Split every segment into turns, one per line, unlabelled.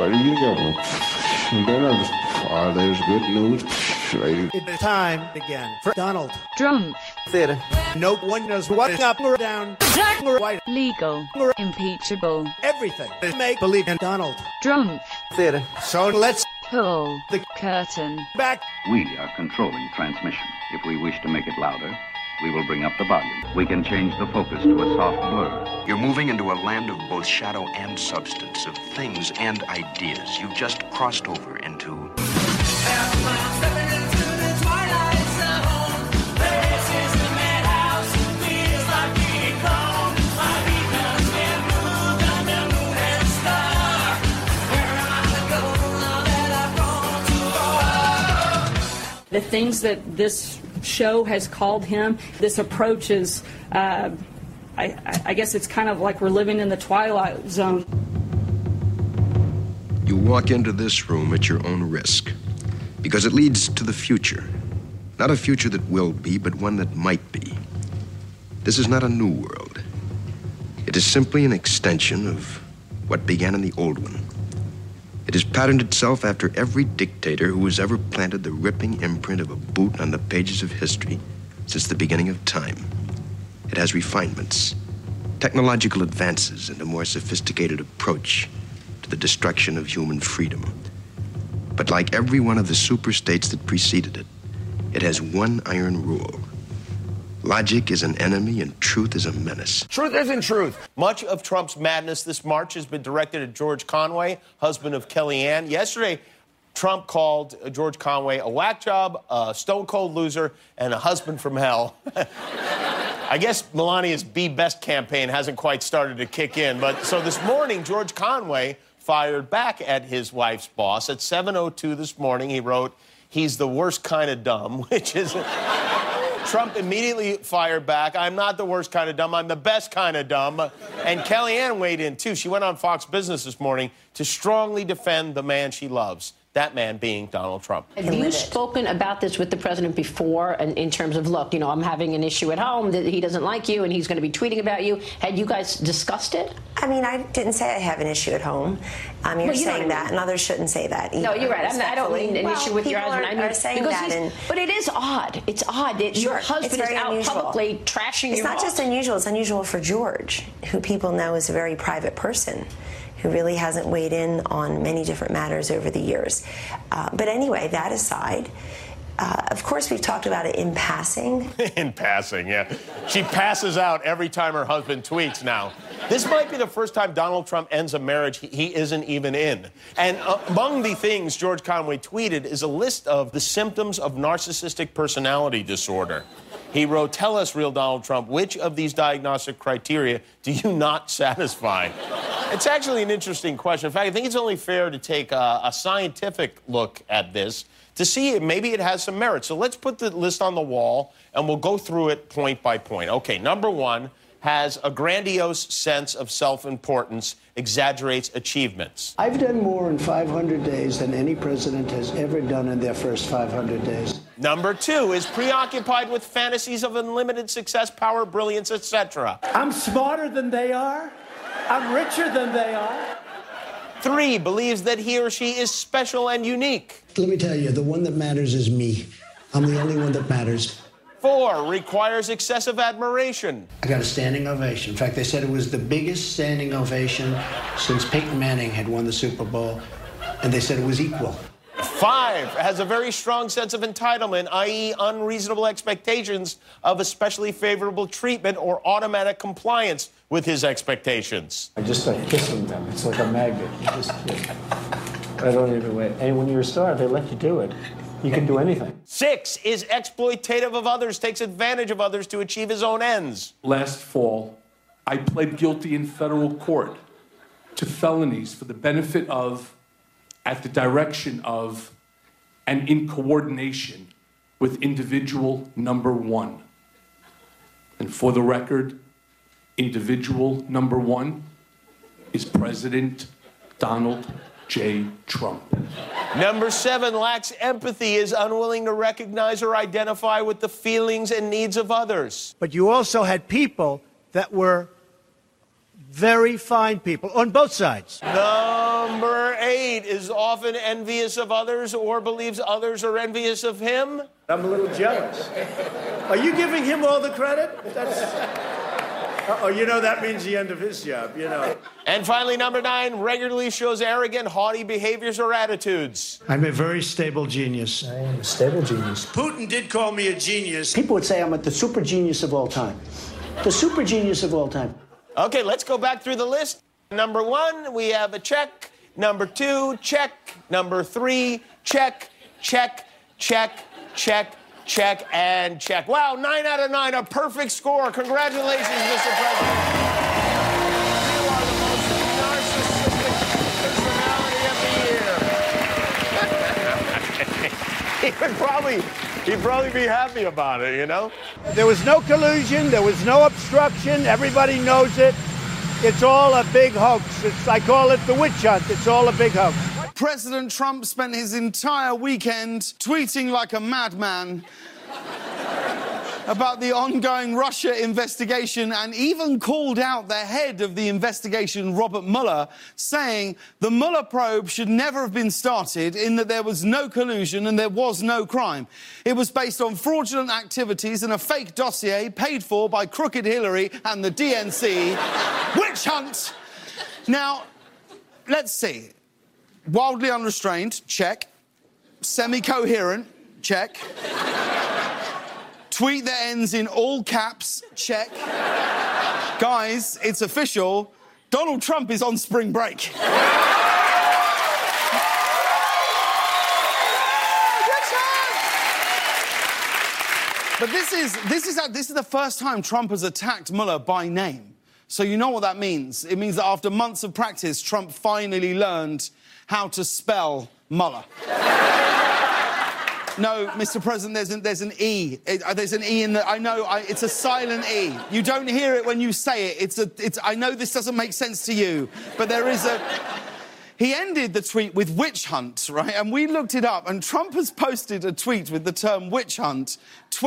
There's good news.
It's time again for Donald
Trump.
Theater. No one knows what up or down, black or white,
Legal. Impeachable.
everything. Make believe in Donald
Trump.
Theater. So let's
Pull
the
curtain
back.
We are controlling transmission. If we wish to make it louder, we will bring up the volume. We can change the focus to a soft blur.
You're moving into a land of both shadow and substance, of things and ideas. You've just crossed over into...
The things that this show has called him, this approach is, I guess it's kind of like we're living in the Twilight Zone.
You walk into this room at your own risk, because it leads to the future. Not a future that will be, but one that might be. This is not a new world. It is simply an extension of what began in the old one. It has patterned itself after every dictator who has ever planted the ripping imprint of a boot on the pages of history since the beginning of time. It has refinements, technological advances, and a more sophisticated approach to the destruction of human freedom. But like every one of the superstates that preceded it, it has one iron rule. Logic is an enemy and truth is a menace.
Truth isn't truth. Much of Trump's madness this March has been directed at George Conway, husband of Kellyanne. Yesterday, Trump called George Conway a whack job, a stone-cold loser, and a husband from hell. I guess Melania's Be Best campaign hasn't quite started to kick in. But so this morning, George Conway fired back at his wife's boss. At 7:02 this morning, he wrote, "He's the worst kind of dumb," which is... Trump immediately fired back. "I'm not the worst kind of dumb. I'm the best kind of dumb." And Kellyanne weighed in, too. She went on Fox Business this morning to strongly defend the man she loves, that man being Donald Trump.
Have you spoken about this with the president before in terms of, look, you know, I'm having an issue at home that he doesn't like you and he's going to be tweeting about you? Had you guys discussed it?
I mean, I didn't say I have an issue at home. You're saying that, and others shouldn't say that either.
No, you're right. I don't mean an issue with your husband.
People are saying that.
But it is odd. It's odd that your husband is out publicly trashing your
It's not just unusual. It's unusual for George, who people know is a very private person, who really hasn't weighed in on many different matters over the years. But anyway, that aside, of course, we've talked about it in passing.
In passing, yeah. She passes out every time her husband tweets now. This might be the first time Donald Trump ends a marriage he isn't even in. And among the things George Conway tweeted is a list of the symptoms of narcissistic personality disorder. He wrote, "Tell us, real Donald Trump, which of these diagnostic criteria do you not satisfy?" It's actually an interesting question. In fact, I think it's only fair to take a scientific look at this to see if maybe it has some merit. So let's put the list on the wall, and we'll go through it point by point. Okay, number one, has a grandiose sense of self-importance, exaggerates achievements.
I've done more in 500 days than any president has ever done in their first 500 days.
Number two, is preoccupied with fantasies of unlimited success, power, brilliance, etc.
I'm smarter than they are. I'm richer than they are.
Three, believes that he or she is special and unique.
Let me tell you, the one that matters is me. I'm the only one that matters.
Four, requires excessive admiration.
I got a standing ovation. In fact, they said it was the biggest standing ovation since Peyton Manning had won the Super Bowl, and they said it was equal.
Five, has a very strong sense of entitlement, i.e. unreasonable expectations of especially favorable treatment or automatic compliance with his expectations.
I just start kissing them. It's like a magnet. You just kiss. I don't even wait. And when you're a star, they let you do it. You can do anything.
Six, is exploitative of others, takes advantage of others to achieve his own ends.
Last fall, I pled guilty in federal court to felonies for the benefit of, at the direction of, and in coordination with individual number one. And for the record, individual number one is President Donald J. Trump.
Number seven, lacks empathy, is unwilling to recognize or identify with the feelings and needs of others.
But you also had people that were very fine people on both sides.
Number 8 is often envious of others or believes others are envious of him.
I'm a little jealous. Are you giving him all the credit? That means the end of his job,
And finally, number 9 regularly shows arrogant, haughty behaviors or attitudes.
I'm a very stable genius.
I am a stable genius.
Putin did call me a genius.
People would say I'm the super genius of all time. The super genius of all time.
Okay, let's go back through the list. Number 1, we have a check. Number 2, check. Number 3, check, check, check, check, check, and check. Wow, 9 out of 9, a perfect score. Congratulations, Mr. President. You are the most narcissistic personality of the year. He'd probably be happy about it,
There was no collusion. There was no obstruction. Everybody knows it. It's all a big hoax. I call it the witch hunt. It's all a big hoax.
President Trump spent his entire weekend tweeting like a madman about the ongoing Russia investigation and even called out the head of the investigation, Robert Mueller, saying the Mueller probe should never have been started in that there was no collusion and there was no crime. It was based on fraudulent activities and a fake dossier paid for by Crooked Hillary and the DNC. Witch hunt! Now, let's see. Wildly unrestrained, check. Semi-coherent, check. Tweet that ends in all caps, check. Guys, it's official. Donald Trump is on spring break. But this is the first time Trump has attacked Mueller by name. So you know what that means. It means that after months of practice, Trump finally learned how to spell Mueller. No, Mr. President, there's an E. There's an E in the... I know, it's a silent E. You don't hear it when you say it. I know this doesn't make sense to you, but there is a... He ended the tweet with witch hunt, right? And we looked it up, and Trump has posted a tweet with the term witch hunt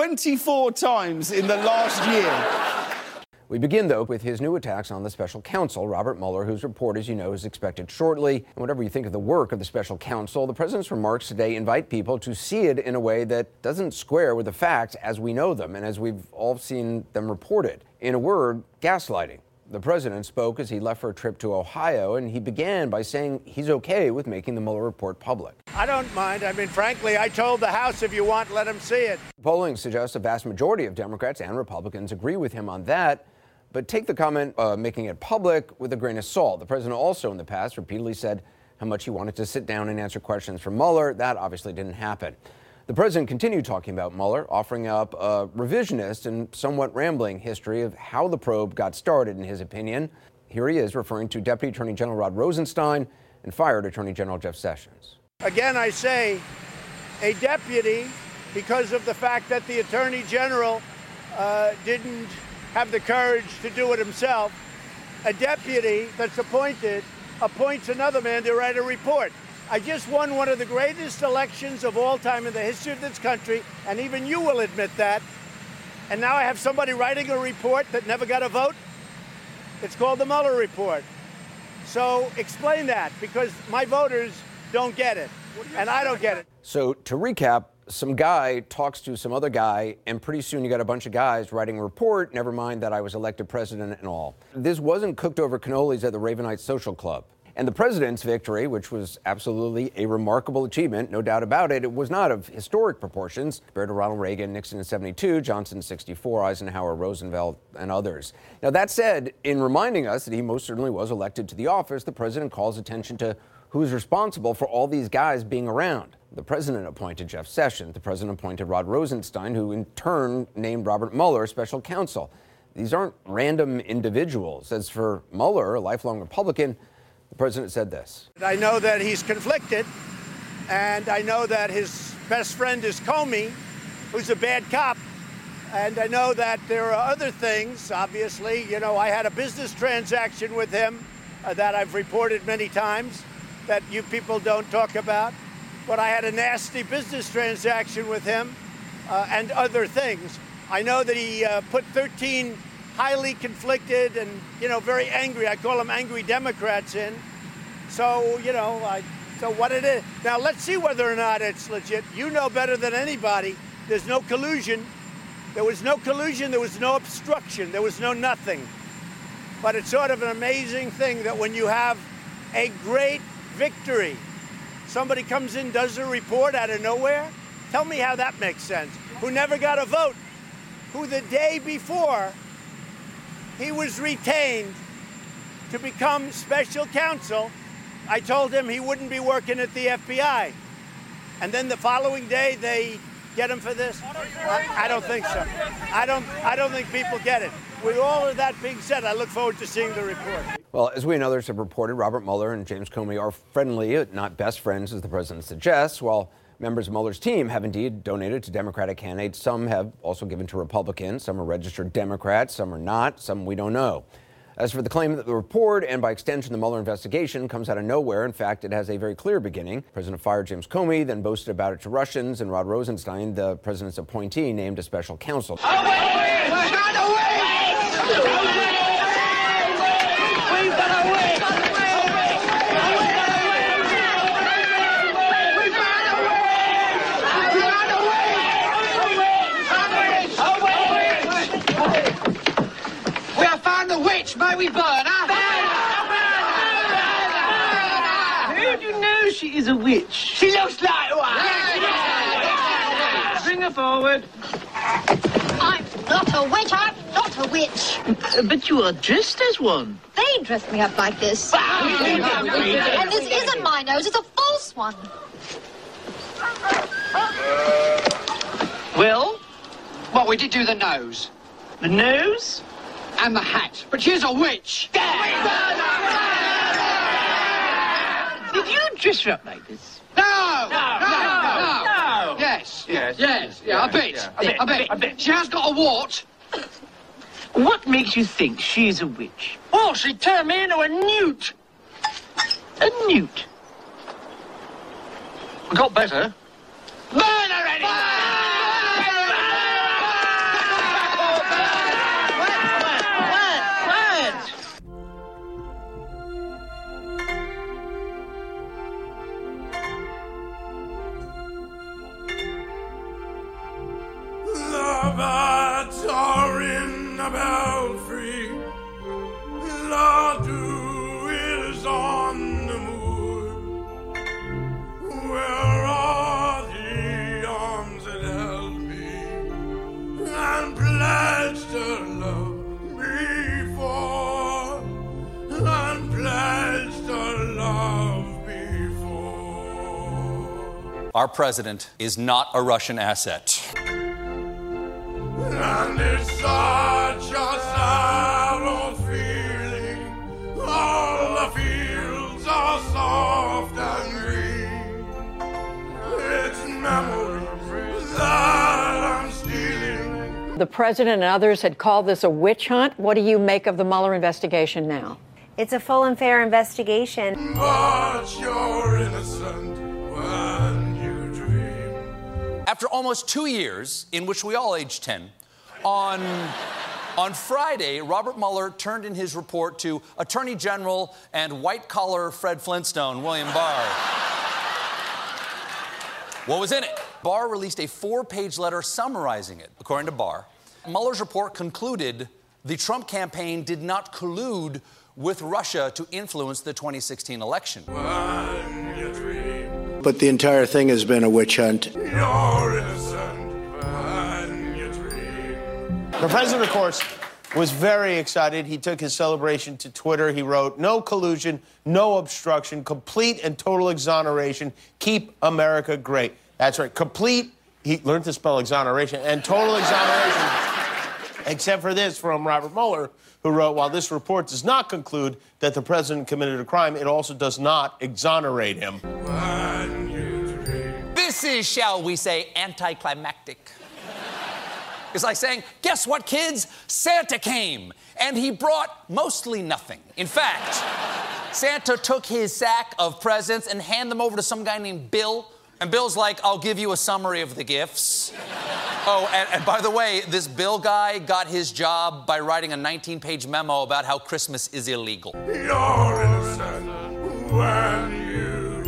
24 times in the last year.
We begin, though, with his new attacks on the special counsel, Robert Mueller, whose report, as you know, is expected shortly. And whatever you think of the work of the special counsel, the president's remarks today invite people to see it in a way that doesn't square with the facts as we know them and as we've all seen them reported. In a word, gaslighting. The president spoke as he left for a trip to Ohio, and he began by saying he's okay with making the Mueller report public.
I don't mind. Frankly, I told the House, if you want, let them see it.
Polling suggests a vast majority of Democrats and Republicans agree with him on that. But take the comment making it public with a grain of salt. The president also in the past repeatedly said how much he wanted to sit down and answer questions from Mueller. That obviously didn't happen. The president continued talking about Mueller, offering up a revisionist and somewhat rambling history of how the probe got started, in his opinion. Here he is referring to Deputy Attorney General Rod Rosenstein and fired Attorney General Jeff Sessions.
Again, I say a deputy, because of the fact that the Attorney General didn't have the courage to do it himself, a deputy that's appointed appoints another man to write a report. I just won one of the greatest elections of all time in the history of this country, and even you will admit that. And now I have somebody writing a report that never got a vote? It's called the Mueller report. So explain that, because my voters don't get it, and I don't get it.
So to recap, some guy talks to some other guy, and pretty soon you got a bunch of guys writing a report, never mind that I was elected president and all. This wasn't cooked over cannolis at the Ravenite Social Club. And the president's victory, which was absolutely a remarkable achievement, no doubt about it, it was not of historic proportions, compared to Ronald Reagan, Nixon in 72, Johnson in 64, Eisenhower, Roosevelt, and others. Now, that said, in reminding us that he most certainly was elected to the office, the president calls attention to who's responsible for all these guys being around. The president appointed Jeff Sessions. The president appointed Rod Rosenstein, who in turn named Robert Mueller special counsel. These aren't random individuals. As for Mueller, a lifelong Republican, the president said this.
I know that he's conflicted, and I know that his best friend is Comey, who's a bad cop. And I know that there are other things, obviously. You know, I had a business transaction with him that I've reported many times that you people don't talk about. But I had a nasty business transaction with him and other things. I know that he put 13 highly conflicted and, very angry. I call them angry Democrats in. So, so what it is. Now, let's see whether or not it's legit. You know better than anybody. There's no collusion. There was no collusion. There was no obstruction. There was no nothing. But it's sort of an amazing thing that when you have a great victory, somebody comes in, does a report out of nowhere. Tell me how that makes sense. Who never got a vote, who the day before he was retained to become special counsel, I told him he wouldn't be working at the FBI. And then the following day they get him for this? I don't think so. I don't think people get it. With all of that being said, I look forward to seeing the report.
Well, as we and others have reported, Robert Mueller and James Comey are friendly, not best friends, as the president suggests, while members of Mueller's team have indeed donated to Democratic candidates. Some have also given to Republicans. Some are registered Democrats. Some are not. Some we don't know. As for the claim that the report, and by extension the Mueller investigation, comes out of nowhere, in fact, it has a very clear beginning. The president fired James Comey, then boasted about it to Russians, and Rod Rosenstein, the president's appointee, named a special counsel.
May we burn her? How do you know she is a witch? She looks like one. Bring her forward.
I'm not a witch. I'm not a witch.
But you are dressed as one.
They dressed me up like this. And this isn't my nose. It's a false one.
Well, we did do the nose. The nose? And the hat. But she's a witch. Did you dress her up like this? No. Yes. Yeah, a bit. She has got a wart. What makes you think she's a witch? Oh, she turned me into a newt. A newt? We got better. Burn her, Eddie!
The birds are in the belfry, the dew is on the moor. Where are the arms that held me and pledged to love me for, and pledged to love before?
Our president is not a Russian asset.
And it's such a sad old feeling. All the fields are soft and green. It's memories that I'm stealing.
The president and others had called this a witch hunt. What do you make of the Mueller investigation now?
It's a full and fair investigation.
But you're innocent when you dream.
After almost 2 years, in which we all aged 10, on Friday, Robert Mueller turned in his report to Attorney General and white-collar Fred Flintstone, William Barr. What was in it? Barr released a 4-page letter summarizing it. According to Barr, Mueller's report concluded the Trump campaign did not collude with Russia to influence the 2016 election.
But the entire thing has been a witch hunt.
You're innocent.
The president, of course, was very excited. He took his celebration to Twitter. He wrote, "No collusion, no obstruction, complete and total exoneration. Keep America great." That's right, complete, he learned to spell exoneration, and total exoneration, except for this from Robert Mueller, who wrote, "While this report does not conclude that the president committed a crime, it also does not exonerate him."
This is, shall we say, anticlimactic. It's like saying, guess what, kids? Santa came, and he brought mostly nothing. In fact, Santa took his sack of presents and handed them over to some guy named Bill, and Bill's like, "I'll give you a summary of the gifts." Oh, and by the way, this Bill guy got his job by writing a 19-page memo about how Christmas is illegal.
You're innocent when you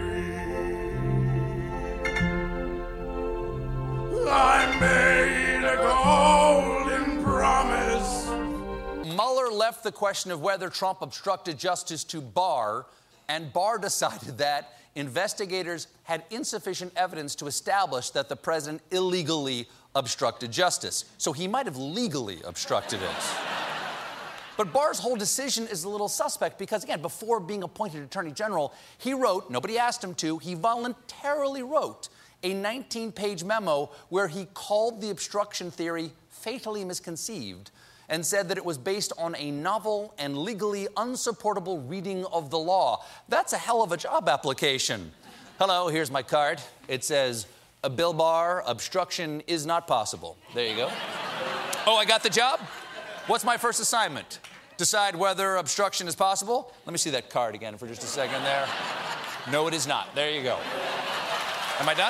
dream. I made a golden promise.
Mueller left the question of whether Trump obstructed justice to Barr, and Barr decided that investigators had insufficient evidence to establish that the president illegally obstructed justice. So he might have legally obstructed it. But Barr's whole decision is a little suspect because, again, before being appointed Attorney General, he wrote, nobody asked him to, he voluntarily wrote a 19-page memo where he called the obstruction theory fatally misconceived and said that it was based on a novel and legally unsupportable reading of the law. That's a hell of a job application. Hello, here's my card. It says, Bill Barr, obstruction is not possible. There you go. Oh, I got the job? What's my first assignment? Decide whether obstruction is possible? Let me see that card again for just a second there. No, it is not. There you go. Am I done?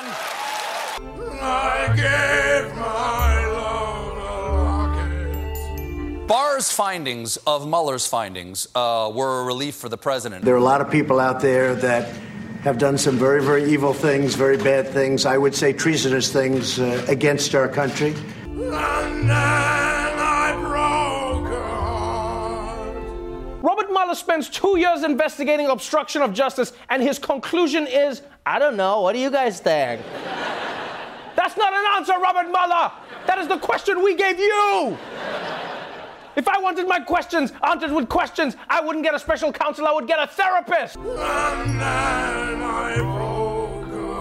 I gave my love a locket.
Barr's findings of Mueller's findings were a relief for the president.
There are a lot of people out there that have done some very, very evil things, very bad things, I would say treasonous things against our country.
And then I broke her heart.
Robert Mueller spends 2 years investigating obstruction of justice, and his conclusion is, I don't know, what do you guys think? That's not an answer, Robert Mueller! That is the question we gave you! If I wanted my questions answered with questions, I wouldn't get a special counsel, I would get a therapist!
And then I broke her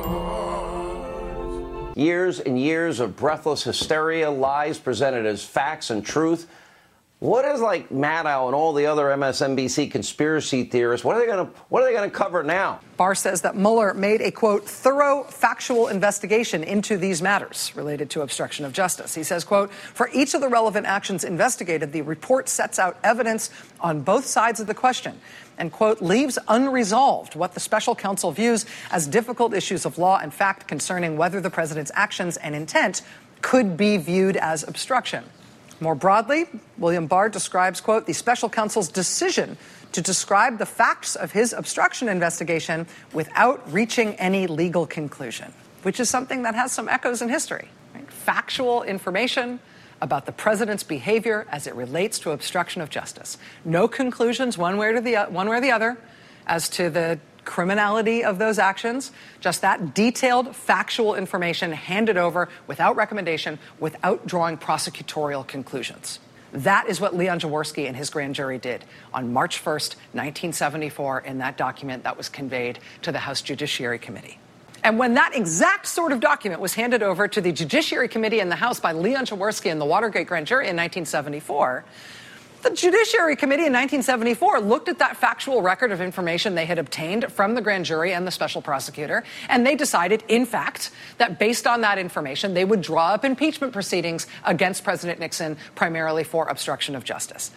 heart.
Years and years of breathless hysteria, lies presented as facts and truth. What is like Maddow and all the other MSNBC conspiracy theorists? What are they going to cover now?
Barr says that Mueller made a, quote, thorough factual investigation into these matters related to obstruction of justice. He says, quote, for each of the relevant actions investigated, the report sets out evidence on both sides of the question and, quote, leaves unresolved what the special counsel views as difficult issues of law and fact concerning whether the president's actions and intent could be viewed as obstruction. More broadly, William Barr describes, quote, the special counsel's decision to describe the facts of his obstruction investigation without reaching any legal conclusion, which is something that has some echoes in history. Right? Factual information about the president's behavior as it relates to obstruction of justice. No conclusions one way or the other as to the criminality of those actions, just that detailed factual information handed over without recommendation, without drawing prosecutorial conclusions. That is what Leon Jaworski and his grand jury did on March 1st, 1974, in that document that was conveyed to the House Judiciary Committee. And when that exact sort of document was handed over to the Judiciary Committee in the House by Leon Jaworski and the Watergate grand jury in 1974, the Judiciary Committee in 1974 looked at that factual record of information they had obtained from the grand jury and the special prosecutor, and they decided, in fact, that based on that information, they would draw up impeachment proceedings against President Nixon, primarily for obstruction of justice.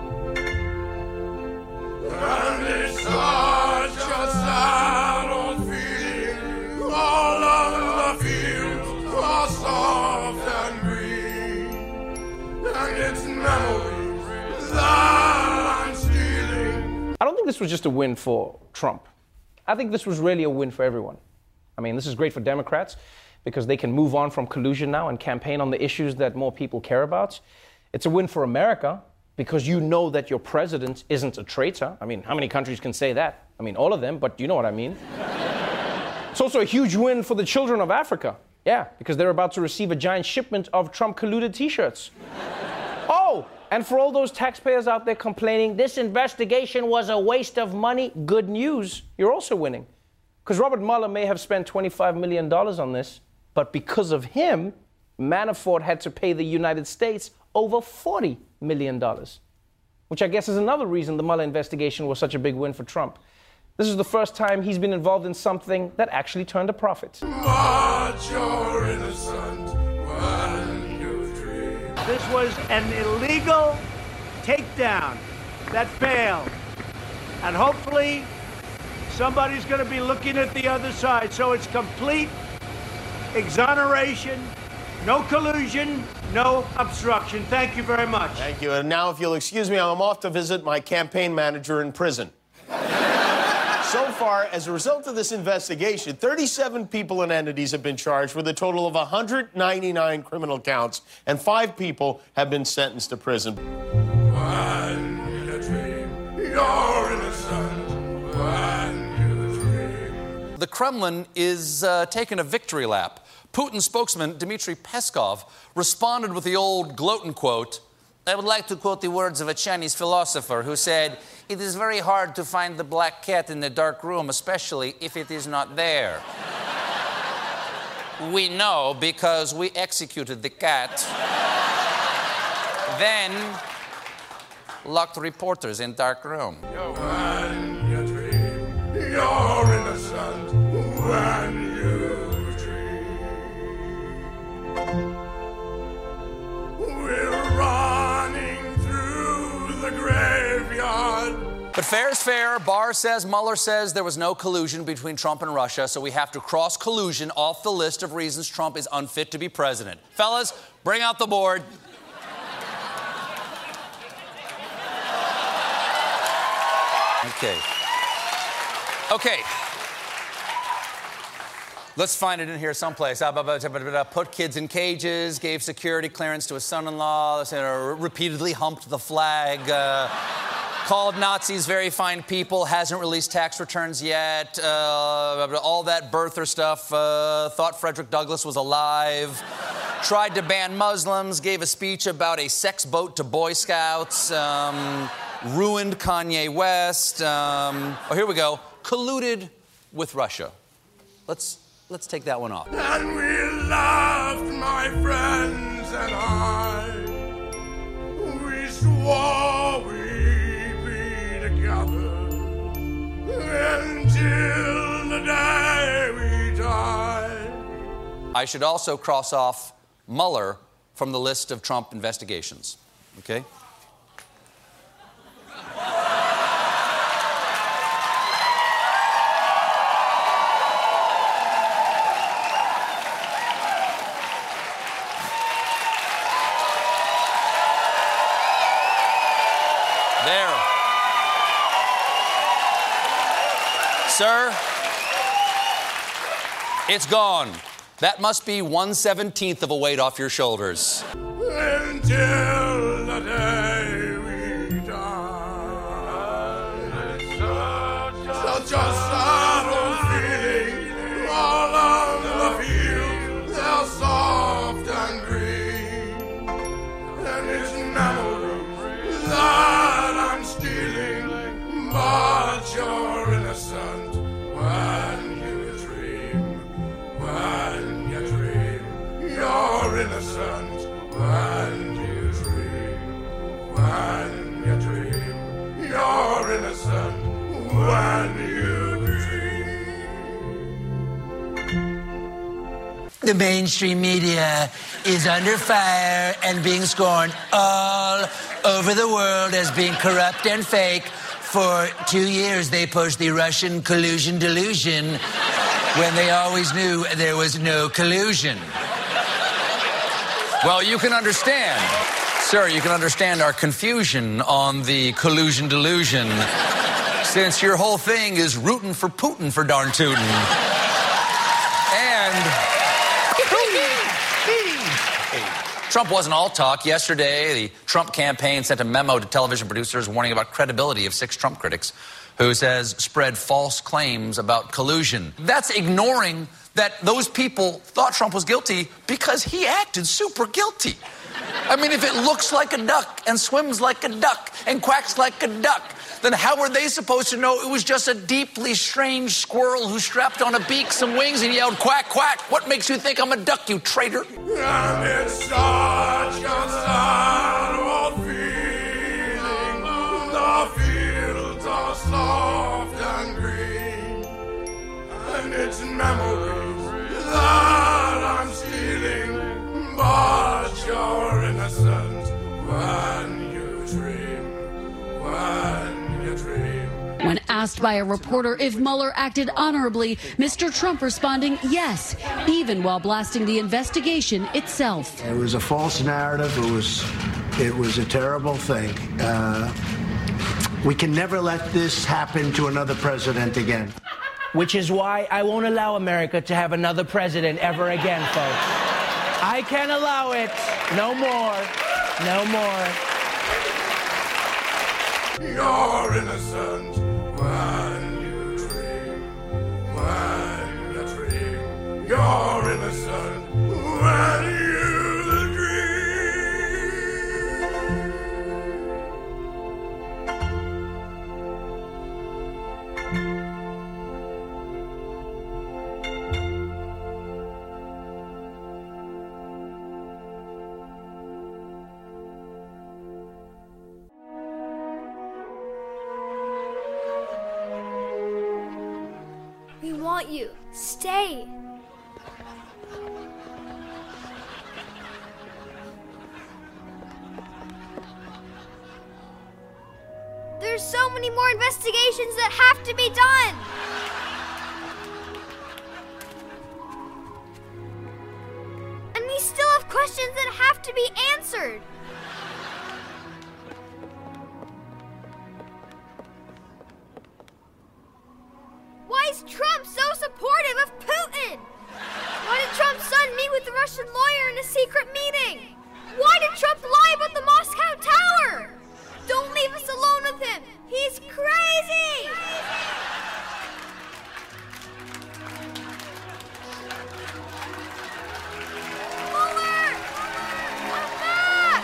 And it's such a sad old feeling, all of the fields are soft and green, and it's memories that I'm stealing.
I don't think this was just a win for Trump. I think this was really a win for everyone. I mean, this is great for Democrats because they can move on from collusion now and campaign on the issues that more people care about. It's a win for America because you know that your president isn't a traitor. I mean, how many countries can say that? I mean, all of them, but you know what I mean. It's also a huge win for the children of Africa. Yeah, because they're about to receive a giant shipment of Trump colluded t-shirts. Oh! And for all those taxpayers out there complaining, this investigation was a waste of money, good news, you're also winning. Because Robert Mueller may have spent $25 million on this, but because of him, Manafort had to pay the United States over $40 million, which I guess is another reason the Mueller investigation was such a big win for Trump. This is the first time he's been involved in something that actually turned a profit.
But you're innocent when
this was an illegal takedown that failed. And hopefully somebody's going to be looking at the other side. So it's complete exoneration No collusion, no obstruction. Thank you very much.
Thank you. And now, if you'll excuse me, I'm off to visit my campaign manager in prison. So far, as a result of this investigation, 37 people and entities have been charged with a total of 199 criminal counts, and 5 people have been sentenced to prison.
When you dream, you're innocent. When you dream.
The Kremlin is taking a victory lap. Putin spokesman Dmitry Peskov responded with the old gloating quote, "I would like to quote the words of a Chinese philosopher who said, 'It is very hard to find the black cat in the dark room, especially if it is not there.' We know because we executed the cat, then locked reporters in dark room."
When you dream, you're innocent. When you we're running through the graveyard.
But fair is fair. Barr says, Mueller says there was no collusion between Trump and Russia, so we have to cross collusion off the list of reasons Trump is unfit to be president. Fellas, bring out the board. Okay. Let's find it in here someplace. Put kids in cages, gave security clearance to his son-in-law, repeatedly humped the flag, called Nazis very fine people, hasn't released tax returns yet, all that birther stuff, thought Frederick Douglass was alive, tried to ban Muslims, gave a speech about a sex boat to Boy Scouts, ruined Kanye West. Here we go. Colluded with Russia. Let's take that one off.
And we laughed, my friends and I. We swore we'd be together until the day we die.
I should also cross off Mueller from the list of Trump investigations. Okay? There. Sir, it's gone. That must be 1/17 of a weight off your shoulders.
Until the day we die. Such a sad old feeling. All on the field, they're soft and green. And it's memories that I'm stealing. But you're innocent when you dream. When you dream, you're innocent. When you dream, when you dream, you're innocent. When you dream.
The mainstream media is under fire and being scorned all over the world as being corrupt and fake. For 2 years, they pushed the Russian collusion delusion when they always knew there was no collusion.
Well, you can understand, sir, you can understand our confusion on the collusion delusion, since your whole thing is rooting for Putin for darn tootin'. And Trump wasn't all talk. Yesterday, the Trump campaign sent a memo to television producers warning about credibility of 6 Trump critics who says spread false claims about collusion. That's ignoring that those people thought Trump was guilty because he acted super guilty. I mean, if it looks like a duck and swims like a duck and quacks like a duck, then how were they supposed to know it was just a deeply strange squirrel who strapped on a beak, some wings, and yelled, quack, quack? What makes you think I'm a duck, you traitor?
And it's such a sad old feeling. The fields are soft and green. And it's memories that I'm stealing. But you're innocent when you dream. When you dream.
When
Asked by a reporter if Mueller acted honorably, Mr. Trump responding yes, even while blasting the investigation itself.
It was a false narrative. It was a terrible thing. We can never let this happen to another president again.
Which is why I won't allow America to have another president ever again, folks. I can't allow it. No more. No more.
You're innocent when you dream. When you dream. You're innocent when you dream.
We want you. Stay. There's so many more investigations that have to be done. And we still have questions that have to be answered. Why is Trump so supportive of Putin? Why did Trump's son meet with the Russian lawyer in a secret meeting? Why did Trump lie about the Moscow Tower? Don't leave us alone with him. He's crazy! Mueller! Come back!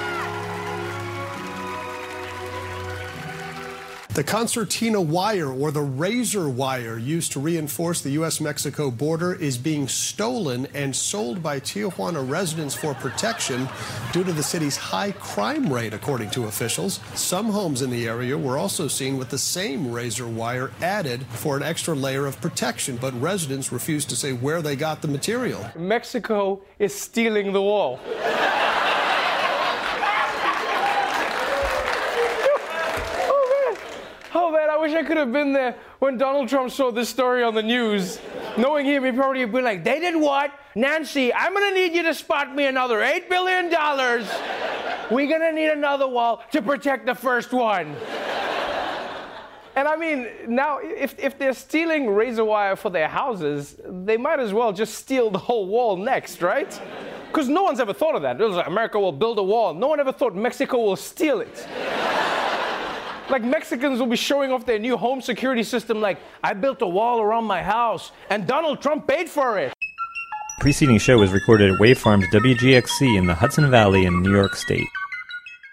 The concertina wire, or the razor wire used to reinforce the U.S.-Mexico border, is being stolen and sold by Tijuana residents for protection due to the city's high crime rate, according to officials. Some homes in the area were also seen with the same razor wire added for an extra layer of protection, but residents refused to say where they got the material.
Mexico is stealing the wall. Oh man, I wish I could have been there when Donald Trump saw this story on the news. Knowing him, he'd probably be like, they did what? Nancy, I'm gonna need you to spot me another $8 billion. We're gonna need another wall to protect the first one. And I mean, now, if they're stealing razor wire for their houses, they might as well just steal the whole wall next, right? Because no one's ever thought of that. It was like, America will build a wall. No one ever thought Mexico will steal it. Like, Mexicans will be showing off their new home security system like, I built a wall around my house, and Donald Trump paid for it.
The preceding show was recorded at Wave Farms WGXC in the Hudson Valley in New York State.